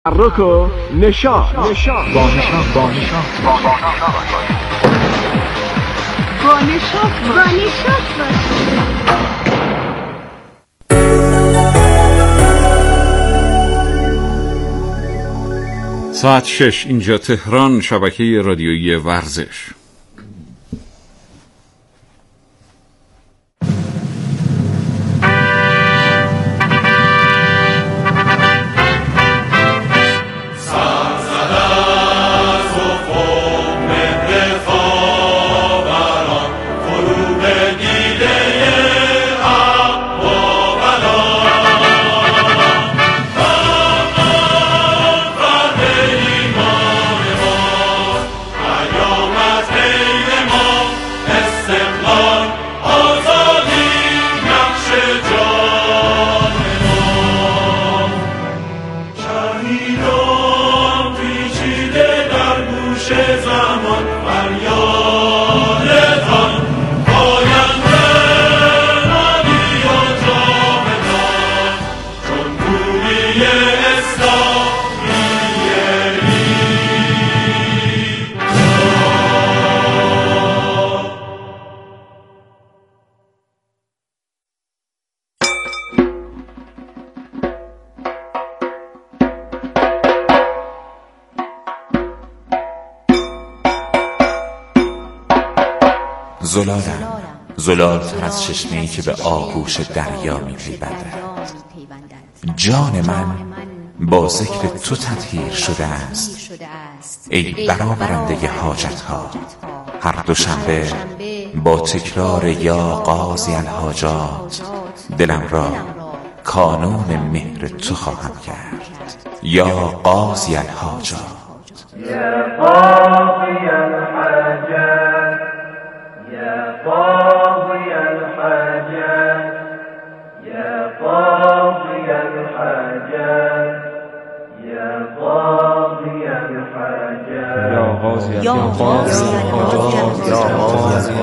تحرک و نشاط با نشاط ساعت 6 اینجا تهران، شبکه رادیویی ورزش. زلالتر از چشمه‌ای که به آغوش دریا می‌پیوندد. جان من با ذکر تو تطهیر شده است، ای برآورنده حاجت‌ها. هر دوشنبه با تکرار یا قاضی الحاجات دلم را کانون مهر تو خواهم کرد. یا قاضی الحاجات، یا قاضی الحاجات، یا قاضی الحاجات، یا قاضی الحاجات، یا قاضی الحاجات، یا قاضی الحاجات، یا قاضی الحاجات، یا قاضی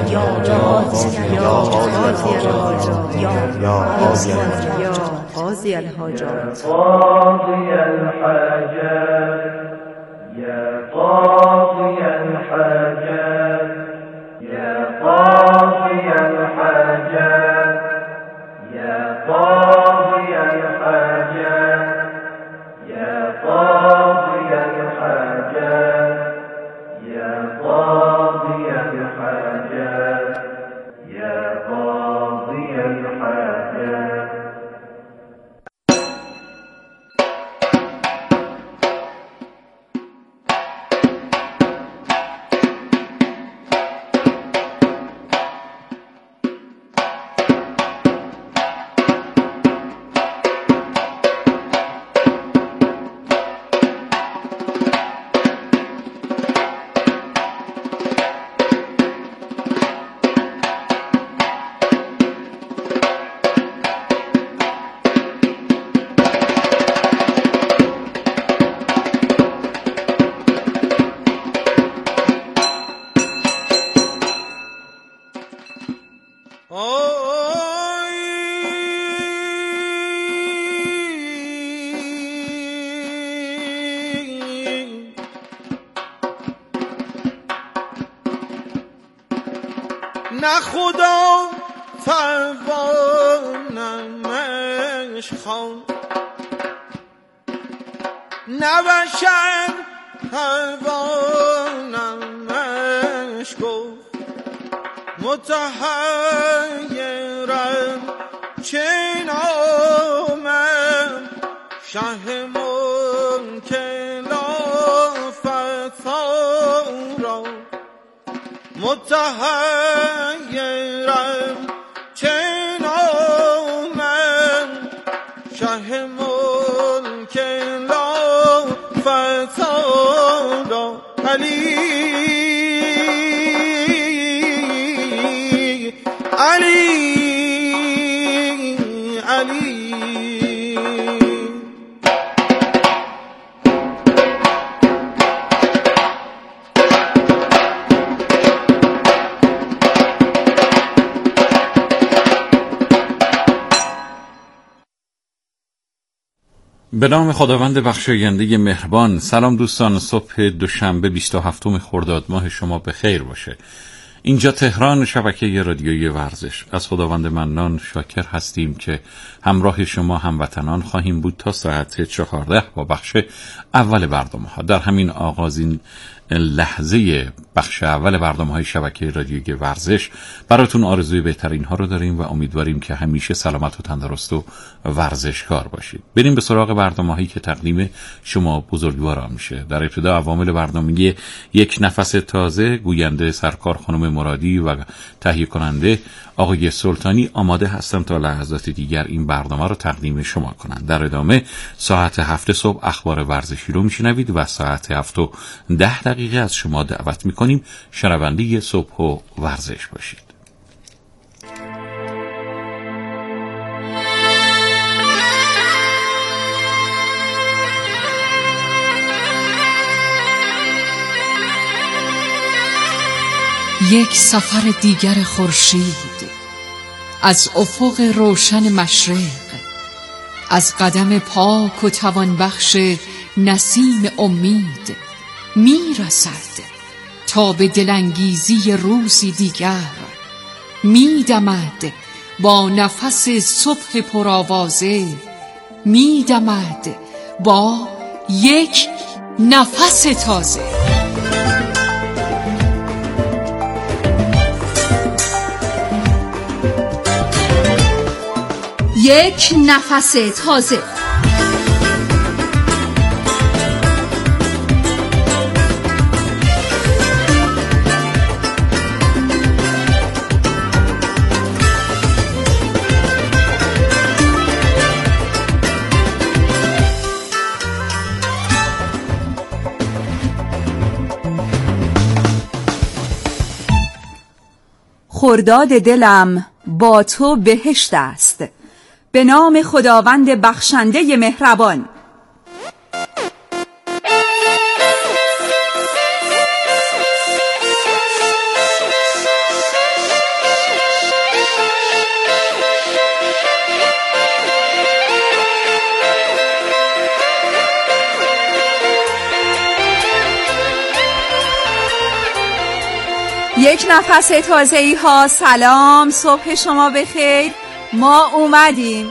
الحاجات، یا قاضی الحاجات، قاضی الحاجات، قاضی الحاجات، یا قاضی الحاجات، یا قاضی الحاجات، یا قاضی الحاجات، یا قاضی الحاجات، یا قاضی الحاجات، یا قاضی الحاجات. نه خدا فرمانمش خواند، نه بشر پروانمش گفت. متحیرم چه نامم، شه ملک لافتان را. متحیرم چه نامم، شه ملک لافتان را. علی علی علی. به نام خداوند بخشاینده مهربان. سلام دوستان، صبح دوشنبه 27 خرداد ماه شما به خیر باشه. اینجا تهران، شبکه رادیویی ورزش. از خداوند منان شاکر هستیم که همراه شما هموطنان خواهیم بود تا ساعت 14 با بخش اول برنامه‌ها. در همین آغازین لحظه بخش اول برنامه‌های شبکه رادیویی ورزش براتون آرزوی بهترین ها رو داریم و امیدواریم که همیشه سلامت و تندرست و ورزشکار باشید. بریم به سراغ برنامه‌هایی که تقدیم شما بزرگواران میشه. در ابتدا عوامل برنامه یک نفس تازه، گوینده سرکار خانم مرادی و تهیه کننده آقای سلطانی آماده هستند تا لحظات دیگر این برنامه رو تقدیم شما کنند. در ادامه ساعت 7 صبح اخبار ورزشی رو میشنوید و ساعت 7:10 از شما دعوت میکنیم شنونده صبح و ورزش باشید. یک سفر دیگر خورشید از افق روشن مشرق، از قدم پاک و توانبخش نسیم امید میرسد تا به دلانگیزی روزی دیگر. میدمد با نفس صبح پرآوازه، میدمد با یک نفس تازه. یک نفس تازه. خرداد دلم با تو بهشت است، به نام خداوند بخشنده مهربان. یک نفس تازه‌ای ها. سلام، صبح شما بخیر. ما اومدیم.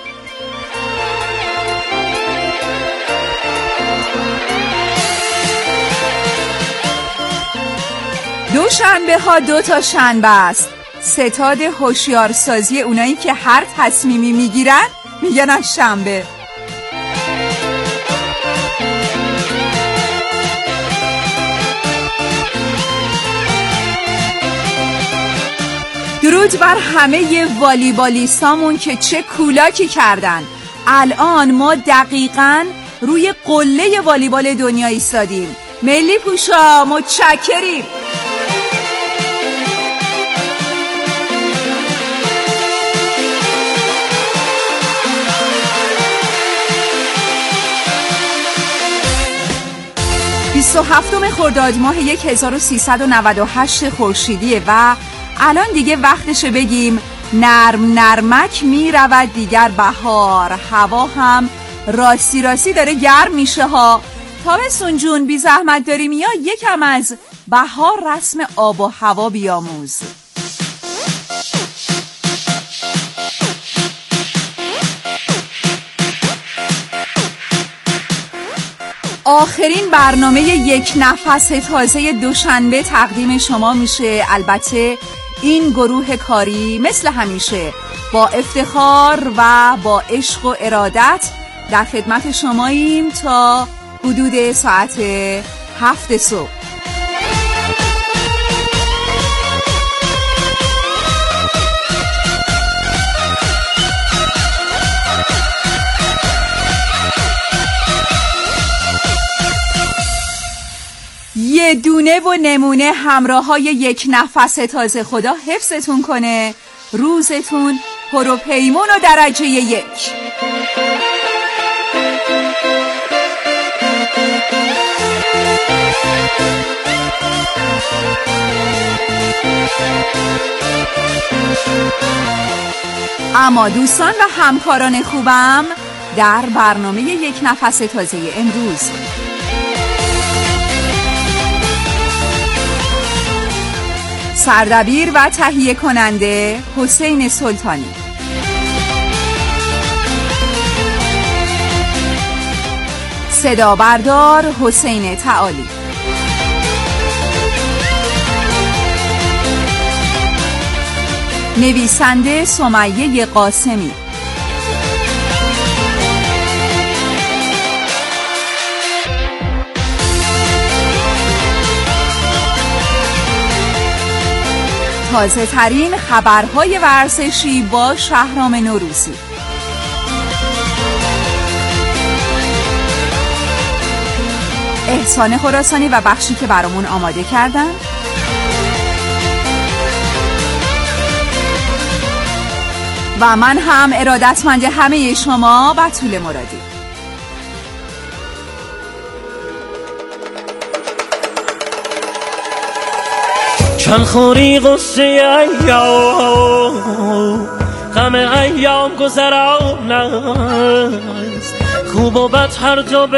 دوشنبه ها 2 تا شنبه است. ستاد هوشیارسازی اونایی که هر تصمیمی میگیرن میگن از شنبه. درود بر همه والیبالیستامون که چه کولاکی کردن. الان ما دقیقاً روی قله والیبال دنیا ایستادیم. ملی پوشا متشکریم. هفتم خرداد ماه 1398 خورشیدیه و الان دیگه وقتشه بگیم نرم نرمک می رود دیگر بهار. هوا هم راستی داره گرم میشه ها. تابستون جون بی زحمت داریم یا یکم از بهار رسم آب و هوا بیاموز. آخرین برنامه یک نفس تازه دوشنبه تقدیم شما میشه. البته این گروه کاری مثل همیشه با افتخار و با عشق و ارادت در خدمت شماییم تا حدود ساعت 7 صبح. یه دونه و نمونه همراه های یک نفس تازه. خدا حفظتون کنه. روزتون پر و پیمون و درجه 1. اما دوستان و همکاران خوبم، در برنامه یک نفس تازه امروز. سردبیر و تهیه کننده حسین سلطانی. صدا بردار حسین تعالی. نویسنده سمیه قاسمی. تازه ترین خبرهای ورزشی با شهرام نوروزی. احسان خراسانی و بخشی که برامون آماده کردن. و من هم ارادتمند همه شما بتول مرادی. چند خوری غصه ایام غم ایام گذران است، خوب و بد هر دو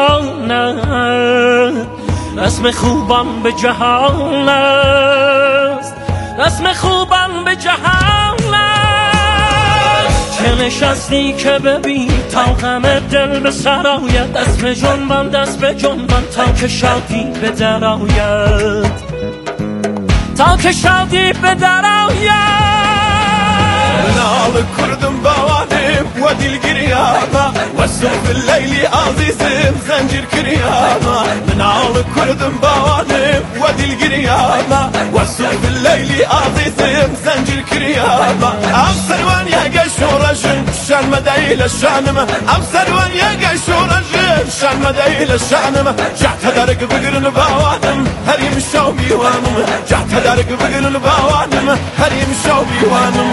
بماند، رسم خوبان به جهان است، رسم خوبان به جهان است. چه نشستی که ببین تا غم دل به سر آید، دست به جنبان دست به جنبان تا که شادی به در آید، تا که شادی به در آید. منال کردم بوانم و دل گریاما و صبح اللیلی عزیزم زنجیر کریاما. منال کردم بوانم و دل گریاما و صبح اللیلی عزیزم زنجیر کریاما. ام سروان یگه شورشن شن مدیل شانم، ام سروان یگه شورشن شن مدیل شانم. جهت درک بگرن بوانم هریم شو بیوانم، جهت درک بگرن بوانم هریم شو بیوانم.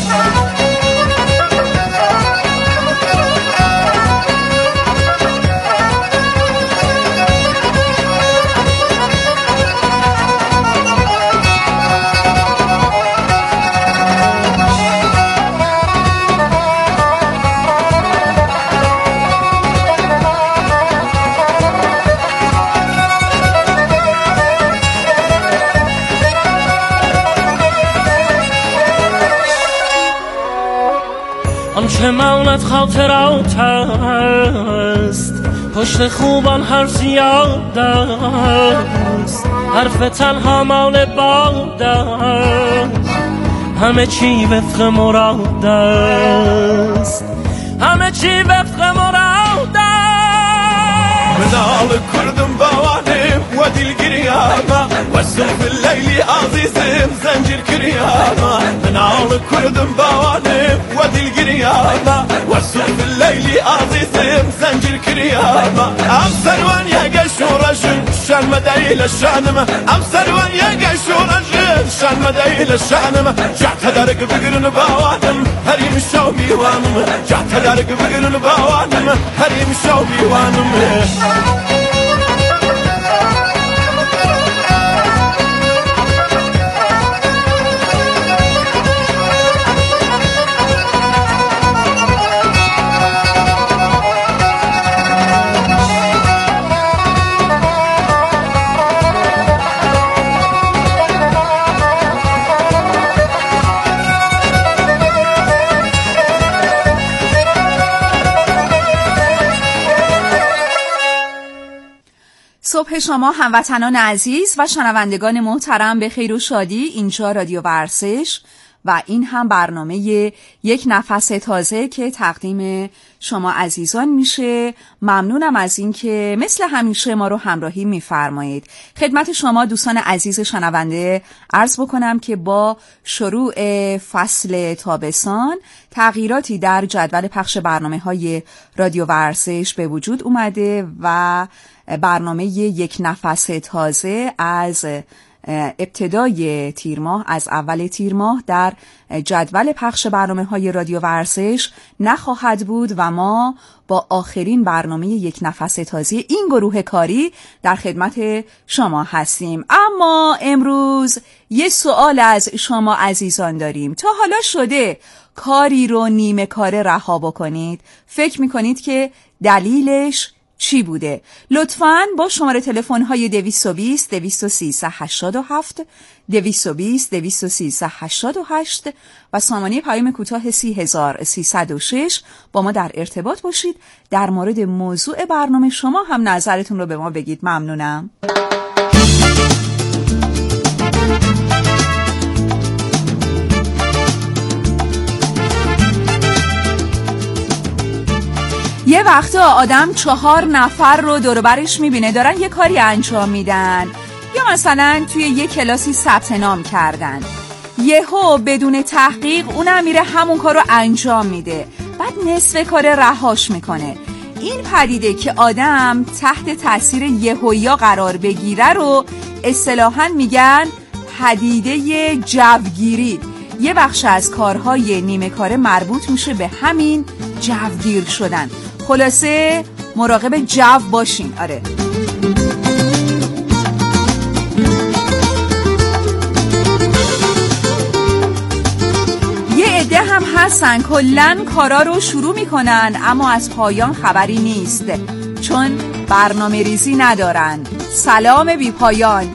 آنچه ماند خاطرات است، پشت خوبان هر زیاد است، حرف تنها مال باد است، همه چی وفق مراد است، همه چی وفق مراد است. منال کردم بوانم و دل گریاما و صبح اللیلی عزیزم زنجیر کریاما. منال کردم بوانم و دل گریاما و صبح اللیلی عزیزم زنجیر کریاما. ام سروان یگه شورشن شن مدیل شانم، ام سروان یگه شورشن شن مدیل شانم. جهت درک بگرن بوانم هریم شو بیوانم، جهت درک بگرن بوانم هریم شو بیوانم. صبح شما هموطنان عزیز و شنوندگان محترم به خیر و شادی. اینجا رادیو ورزش و این هم برنامه یک نفس تازه که تقدیم شما عزیزان میشه. ممنونم از این که مثل همیشه ما رو همراهی میفرمایید. خدمت شما دوستان عزیز شنونده عرض بکنم که با شروع فصل تابستان تغییراتی در جدول پخش برنامه‌های رادیو ورزش به وجود اومده و برنامه یک نفس تازه از ابتدای تیر ماه، از اول تیر ماه در جدول پخش برنامه‌های رادیو ورزش نخواهد بود و ما با آخرین برنامه یک نفس تازه این گروه کاری در خدمت شما هستیم. اما امروز یه سوال از شما عزیزان داریم. تا حالا شده کاری رو نیمه کاره رها بکنید؟ فکر میکنید که دلیلش چی بوده؟ لطفاً با شماره تلفن های 220 213 87 220 213 88 و سامانه پیام کوتاه 30306 با ما در ارتباط باشید. در مورد موضوع برنامه شما هم نظرتون رو به ما بگید. ممنونم. یه وقتا آدم 4 نفر رو دور برش میبینه دارن یه کاری انجام میدن، یا مثلا توی یه کلاسی ثبت نام کردن، یهو بدون تحقیق اونم میره همون کار رو انجام میده، بعد نصف کار رهاش میکنه. این پدیده که آدم تحت تاثیر یهویی قرار بگیره رو اصطلاحاً میگن پدیده جوگیری. یه بخش از کارهای نیمه کاره مربوط میشه به همین جوگیر شدن. خلاصه مراقب جو باشین. آره. یه عده هم هستن کلن کارا رو شروع میکنن اما از پایان خبری نیست، چون برنامه ریزی ندارن. سلام بی پایان.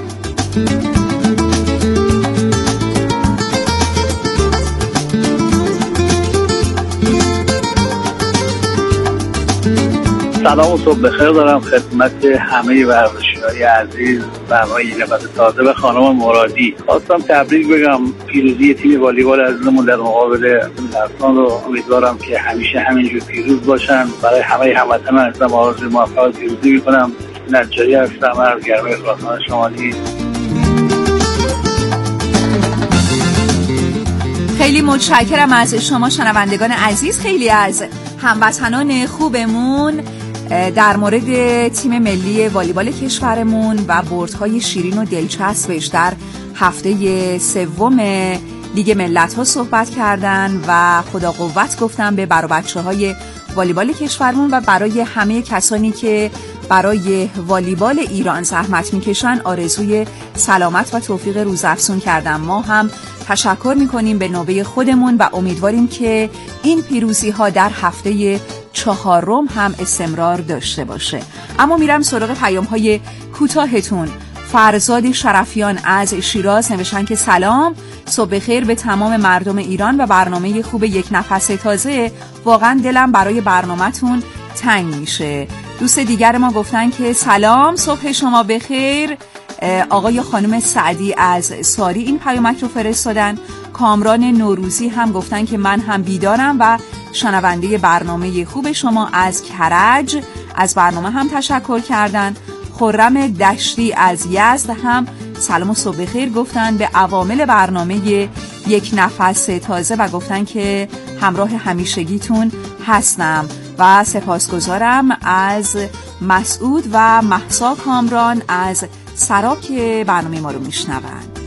سلام و صبح بخیر دارم خدمت همه ورزشی‌های عزیز و آقای نفس تازه و خانم مرادی. خواستم تبریک بگم پیروزی تیم والیبال عزیزمون در مقابل لرزان رو. امیدوارم که همیشه همینجور پیروز باشن. برای همه هموطنان عزیزم آرزوی موفقیت پیروزی می‌کنم. نجاری هستم از گرمه خراسان شمالی. خیلی متشکرم از شما شنوندگان عزیز. خیلی از هموطنان خوبمون در مورد تیم ملی والیبال کشورمون و بردهای شیرین و دلچسبش در هفته سوم لیگ ملت‌ها صحبت کردن و خدا قوت گفتن به برای بچه‌های والیبال کشورمون و برای همه کسانی که برای والیبال ایران زحمت میکشن آرزوی سلامت و توفیق روزافزون کردن. ما هم تشکر میکنیم به نوبه خودمون و امیدواریم که این پیروزی ها در هفته 4 هم استمرار داشته باشه. اما میرم سراغ پیام های کوتاهتون. فرزاد شرفیان از شیراز نوشتن که سلام، صبح بخیر به تمام مردم ایران و برنامه خوب یک نفس تازه. واقعا دلم برای برنامه‌تون تنگ میشه. دوست دیگر ما گفتن که سلام، صبح شما بخیر. آقای خانم سعدی از ساری این پیامک رو فرستادن. کامران نوروزی هم گفتن که من هم بیدارم و شنونده برنامه خوب شما از کرج. از برنامه هم تشکر کردن. خرم دشتی از یزد هم سلام و صبح بخیر گفتن به عوامل برنامه یک نفس تازه و گفتن که همراه همیشگیتون هستم و سپاسگزارم از مسعود و مهسا کامران از سرا که برنامه ما رو میشنوند.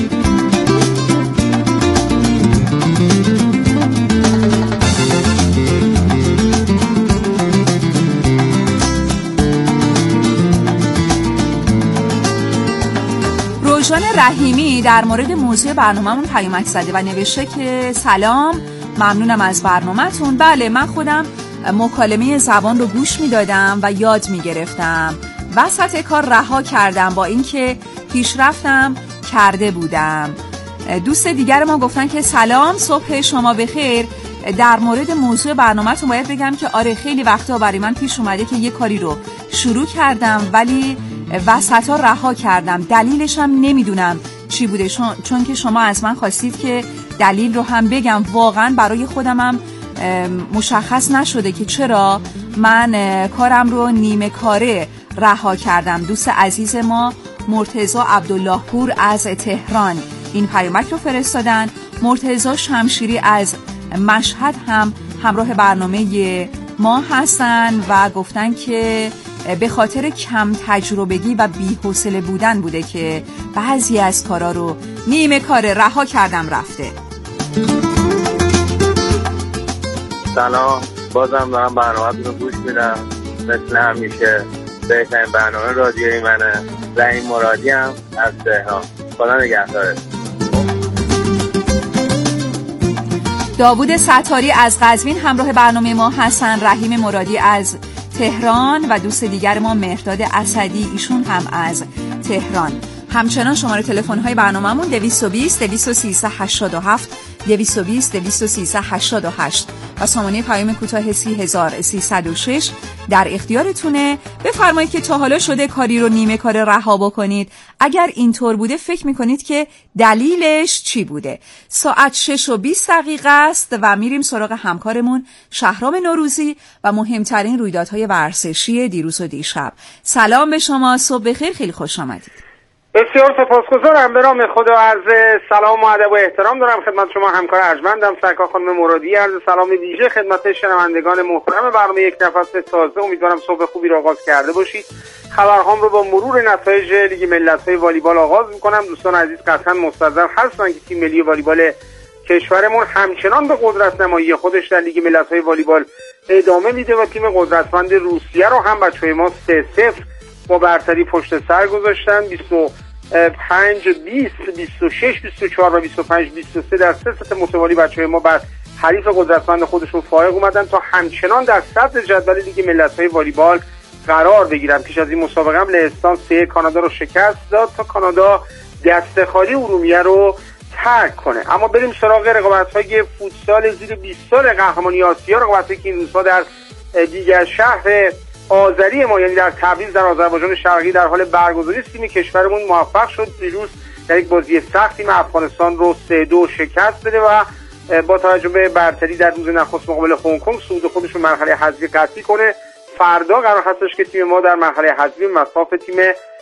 روژان رحیمی در مورد موضوع برنامه‌مون پیامک زده و نوشته که سلام، ممنونم از برنامه‌تون. بله، من خودم مکالمه زبان رو گوش میدادم و یاد میگرفتم. وسط کار رها کردم با اینکه پیشرفتم کرده بودم. دوست دیگر ما گفتن که سلام، صبح شما بخیر. در مورد موضوع برنامه‌تون باید بگم که آره، خیلی وقتا برای من پیش اومده که یه کاری رو شروع کردم ولی وسطا رها کردم. دلیلش هم نمیدونم چی بوده، چون که شما از من خواستید که دلیل رو هم بگم. واقعا برای خودم هم مشخص نشده که چرا من کارم رو نیمه کاره رها کردم. دوست عزیز ما مرتضی عبدالله پور از تهران این پیامک رو فرستادن. مرتضی شمشیری از مشهد هم همراه برنامه ما هستن و گفتن که به خاطر کم تجربگی و بی‌حوصله بودن بوده که بعضی از کارا رو نیمه کار رها کردم رفته. سلام، بازم دارم برنامه‌تون رو گوش میدم. مثل همیشه بهترین برنامه رادیویی منه. رحیم مرادی هم از تهران. خدا نگهدارت. داوود ستاری از قزوین همراه برنامه ما هستن. رحیم مرادی از تهران و دوست دیگر ما مهرداد اسدی، ایشون هم از تهران. همچنان شماره تلفن‌های برنامه‌مون 220 213 87 220 213 88 و سامانه پیام کوتاه 30306 در اختیارتونه. بفرمایید که تا حالا شده کاری رو نیمه کار رها بکنید؟ اگر اینطور بوده فکر میکنید که دلیلش چی بوده؟ ساعت 6:20 است و میریم سراغ همکارمون شهرام نوروزی و مهمترین رویدادهای ورزشی دیروز و دیشب. سلام به شما، صبح بخیر، خیلی خوش آمدید. بسیار سپاسگزارم. به نام خدا عرض سلام و ادب و احترام دارم خدمت شما همکار ارجمندم سرکار خانم مرادی. عرض سلام ویژه خدمت شنوندگان محترم برنامه یک نفس تازه. امیدوارم صبح خوبی را آغاز کرده باشید. خبرهام رو با مرور نتایج لیگ ملت‌های والیبال آغاز می‌کنم. دوستان عزیز قطعاً مستحضر هستن که تیم ملی والیبال کشورمون همچنان به قدرت نمایی خودش در لیگ ملت‌های والیبال ادامه میده و تیم قدرتمند روسیه رو هم بچه‌های ما 3-0 با برتری پشت سر گذاشتن. 25 20 26 24 و 25 23 در سه ست متوالی بچه‌های ما بر حریف قدرتمند خودشون فائق اومدن تا همچنان در صدر جدول لیگ ملت‌های والیبال قرار بگیرن. پیش از این مسابقه هم لهستان 3 کانادا رو شکست داد تا کانادا دست خالی ارومیه رو ترک کنه. اما بریم سراغ رقابت‌های فوتسال زیر 20 سال قهرمانی آسیا، رقابتی که این روزها در دیگر شهر آذری ما یعنی در تبریز در آذربایجان شرقی در حال برگزاری است. تیم کشورمون موفق شد دیروز در یک بازی سخت تیم افغانستان رو 3-2 شکست بده و با توجه به برتری در روز نخست مقابل هنگ کنگ صعود خودش رو مرحله حذفی قطعی کنه. فردا قرار هستش که تیم ما در مرحله حذفی مصاف تیم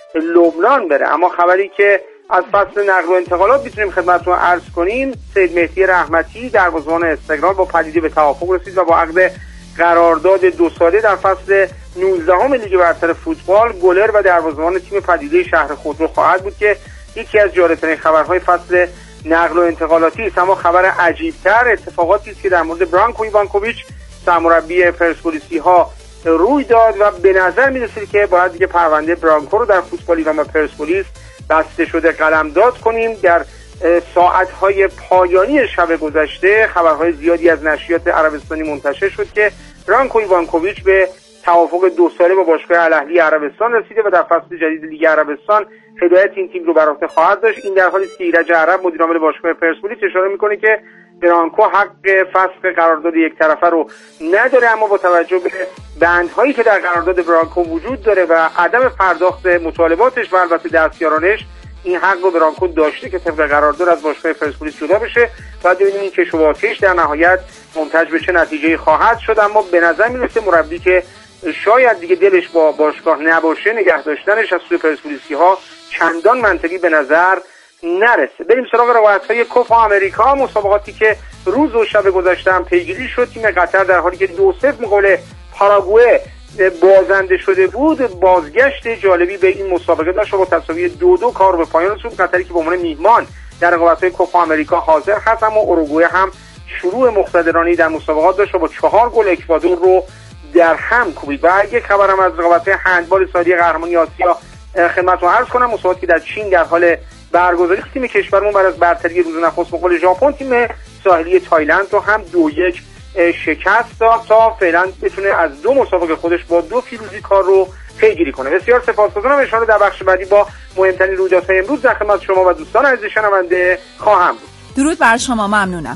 لبنان بره. اما خبری که از فصل نقل و انتقالات میتونیم خدمتتون عرض کنیم، سید مهدی رحمتی دروازه‌بان استقلال با پدیده به توافق رسید و با عقد قرارداد 2 ساله در فصل 19 لیگ برتر فوتبال گلر و دروازه‌بان تیم پدیده شهر خودرو خواهد بود که یکی از جالب‌ترین خبرهای فصل نقل و انتقالاتی است. اما خبر عجیب‌تر اتفاقاتی است که در مورد برانکو ایوانکوویچ سرمربی پرسپولیس‌ها روی داد و به نظر می‌رسه که باید دیگه پرونده برانکو رو در فوتبال ایران و پرسپولیس بسته شده قلمداد کنیم. در ساعت‌های پایانی شب گذشته خبرهای زیادی از نشریات عربستانی منتشر شد که برانکو ایوانکوویچ به توافق 2 ساله با باشگاه الاهلی عربستان رسیده و در فصل جدید لیگ عربستان هدایت این تیم رو بر عهده خواهد داشت. این در حالی است که ایرج عرب مدیر عامل باشگاه پرسپولیس اشاره میکنه که برانکو حق فسخ قرارداد یک طرفه رو نداره، اما با توجه به بندهایی که در قرارداد برانکو وجود داره و عدم پرداخت مطالباتش و البته دستیارانش این حق رو برانکو داشته که طبق قرارداد از باشگاه پرسپولیس جدا بشه. بعد ببینیم این کش و واکش در نهایت منتج به چه نتیجه‌ای خواهد شد. اما به نظر میرسه مربی که شاید دیگه دلش با باشگاه نباشه نگه داشتنش از سوی پرسپولیسی‌ها چندان منطقی به نظر نرسه. بریم سراغ رقابت‌های کوپا آمریکا، مسابقاتی که روز و شب گذشته هم پیگیری شد. تیم قطر در حالی که 2-0 مقابل پاراگوئه بازنده شده بود بازگشت جالبی به این مسابقه داشت و با تساوی 2-2 کار به پایان رسوند. قطری که به عنوان میهمان در رقابت‌های کوپا آمریکا حاضر هست، اما اوروگوئه هم شروع مقتدرانه‌ای در مسابقات داشت و با 4 گل اکوادور رو در هم کوبید. و یک خبرم از رقابت‌های هندبال سالی قهرمانی آسیا خدمتتون عرض کنم. مسابقاتی که در چین در حال برگزاری، تیم کشورمون بعد از برتری روز نخست مقابل ژاپن تیم ساحلی تایلند رو هم 2-1 شکست داد تا فعلا بتونه از 2 مسابقه خودش با 2 پیروزی کار رو پیگیری کنه. بسیار سپاسگزارم. اشاره در بخش بعدی با مهمترین رویدادهای امروز در خدمت شما و دوستان عزیز شنونده خواهم بود. درود بر شما، ممنونم.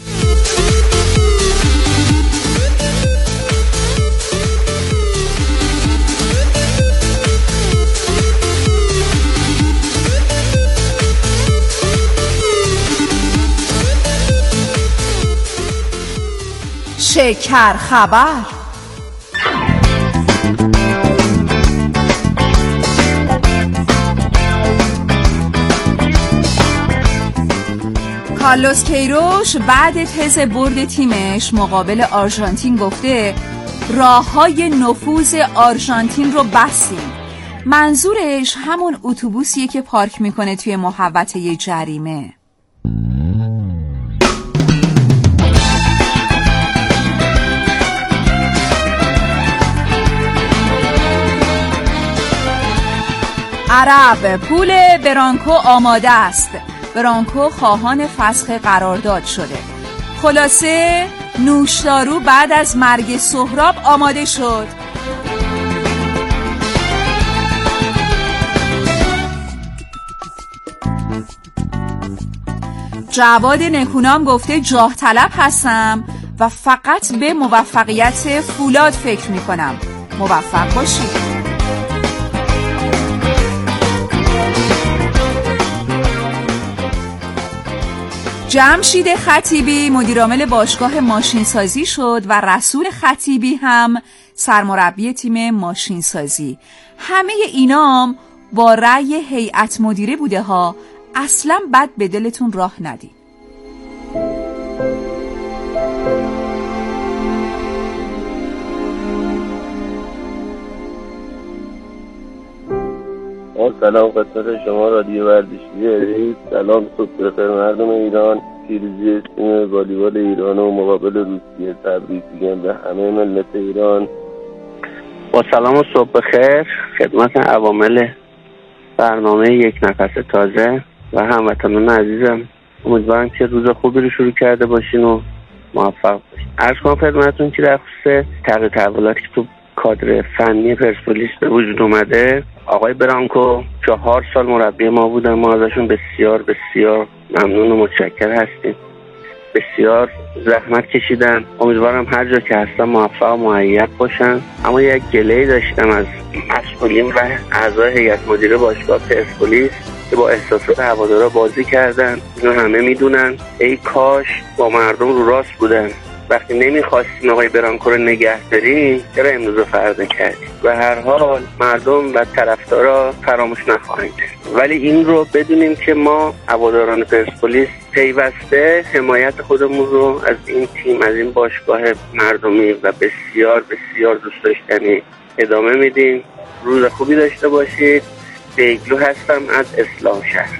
شکر خبر. کارلوس کیروش بعد تز برد تیمش مقابل آرژانتین گفته راه‌های نفوذ آرژانتین رو بستیم. منظورش همون اتوبوسیه که پارک میکنه توی محوطه جریمه. عرب، پول برانکو آماده است. برانکو خواهان فسخ قرارداد شده. خلاصه نوشدارو بعد از مرگ سهراب آماده شد. جواد نکونام گفته جاه طلب هستم و فقط به موفقیت فولاد فکر میکنم. موفق باشید. جمشید خطیبی مدیرعامل باشگاه ماشینسازی شد و رسول خطیبی هم سرمربی تیم ماشینسازی. همه اینام با رأی هیئت مدیره بوده ها. اصلا بد به دلتون راه ندید. سلام خدمت شما رادیو ورزشی. سلام صبح بخیر مردم ایران. پیروزی تیم والیبال ایران و مقابل روسیه تبریک میگم به همه ملت ایران. با سلام و صبح بخیر خدمت عوامل برنامه یک نفس تازه و هموطنان عزیزم. امیدوارم که روز خوبی رو شروع کرده باشین و موفق باشین. عرض کنم خدمتتون که در خصوص تغییر تحولاتی که تو کادر فنی پرسپولیس به وجود اومده، آقای برانکو 4 سال مربی ما بودن. ما ازشون بسیار بسیار ممنون و متشکر هستیم. بسیار زحمت کشیدن. امیدوارم هر جا که هستن موفق و مؤید باشن. اما یک گله‌ای داشتم از مسئولین و اعضای هیئت مدیره باشگاه پرسپولیس که با احساسات هوادارا بازی کردن. اینو همه میدونن. ای کاش با مردم رو راست بودن. وقتی نمیخواستیم آقای برانکو رو نگه داریم چرا امروز رو فردا کردیم؟ و هر حال مردم و طرفدارا فراموش نخواهند کرد. ولی این رو بدونیم که ما هواداران پرسپولیس پیوسته حمایت خودمون رو از این تیم، از این باشگاه مردمی و بسیار بسیار دوست داشتنی ادامه میدیم. روز خوبی داشته باشید. بیگلو هستم از اسلام شهر.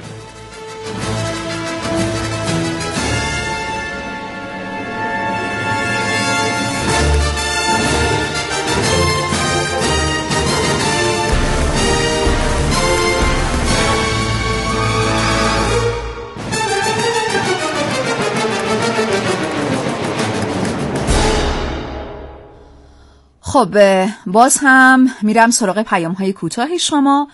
خب باز هم میرم سراغ پیام‌های کوتاه شما.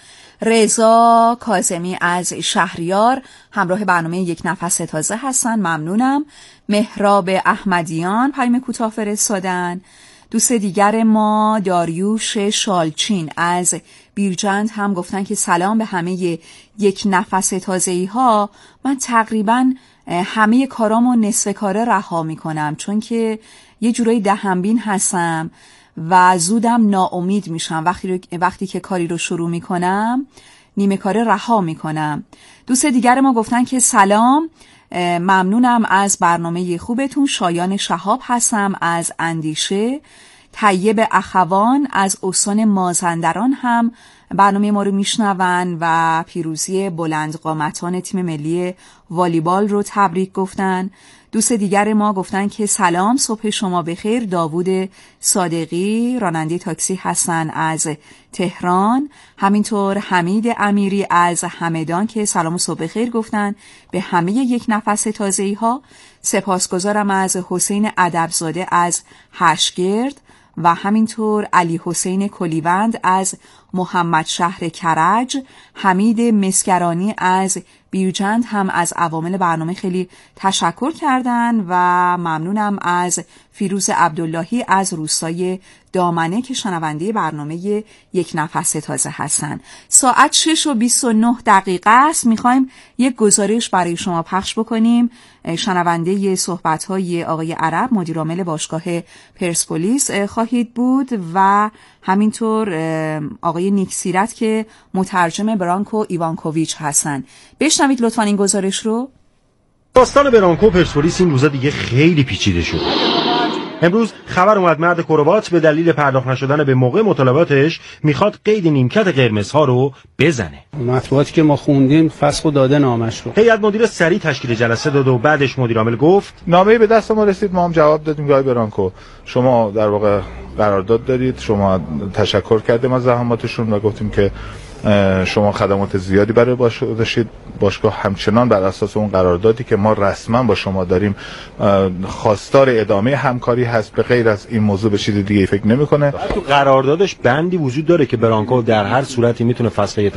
رضا کاظمی از شهریار همراه برنامه یک نفس تازه هستن، ممنونم. مهراب احمدیان پیام کوتاه فرستادن. دوست دیگر ما داریوش شالچین از بیرجند هم گفتن که سلام به همه یک نفس تازه‌ای ها. من تقریبا همه کارامو نصف کاره رها میکنم چون که یه جورایی دهنبین هستم و زودم ناامید میشم. وقتی که کاری رو شروع میکنم نیمه کاره رها میکنم. دوست دیگر ما گفتن که سلام، ممنونم از برنامه خوبتون. شایان شهاب هستم از اندیشه. طیب اخوان از استان مازندران هم برنامه ما رو میشنون و پیروزی بلند قامتان تیم ملی والیبال رو تبریک گفتن. دوست دیگر ما گفتن که سلام، صبح شما بخیر. داوود صادقی راننده تاکسی هستن از تهران. همینطور حمید امیری از همدان که سلام و صبح بخیر گفتن به همه یک نفس تازه‌ای ها. سپاسگزارم از حسین ادبزاده از هشگرد و همینطور علی حسین کلیوند از محمد شهر کرج. حمید مسکرانی از بیرجند هم از عوامل برنامه خیلی تشکر کردن و ممنونم از فیروز عبداللهی از روستای دامنه که شنونده برنامه یک نفس تازه هستن. ساعت 6:29 است. میخوایم یک گزارش برای شما پخش بکنیم. شنونده صحبت‌های آقای عرب مدیرعامل باشگاه پرسپولیس خواهید بود و همینطور آقای نیک سیرت که مترجم برانکو ایوانکوویچ هستن. بشنوید لطفاً این گزارش رو. داستان برانکو پرسپولیس این روزا دیگه خیلی پیچیده شد. امروز خبر اومد مرد کروات به دلیل پرداخت نشدن به موقع مطالباتش میخواد قید نیمکت قرمزها رو بزنه. مطبوعاتی که ما خوندیم فسخ و داده نامش رو. هیئت مدیره سریع تشکیل جلسه داد و بعدش مدیر عامل گفت نامه‌ای به دست ما رسید، ما هم جواب دادیم که آقای برانکو شما در واقع قرارداد دارید، شما تشکر کردیم از زحماتشون و گفتیم که شما خدمات زیادی برای باشگاه داشتید، باشگاه همچنان بر اساس اون قراردادی که ما رسما با شما داریم خواستار ادامه همکاری هست، به غیر از این موضوع به چیز دیگه فکر نمی‌کنه. تو قراردادش بندی وجود داره که برانکو در هر صورتی میتونه فسخ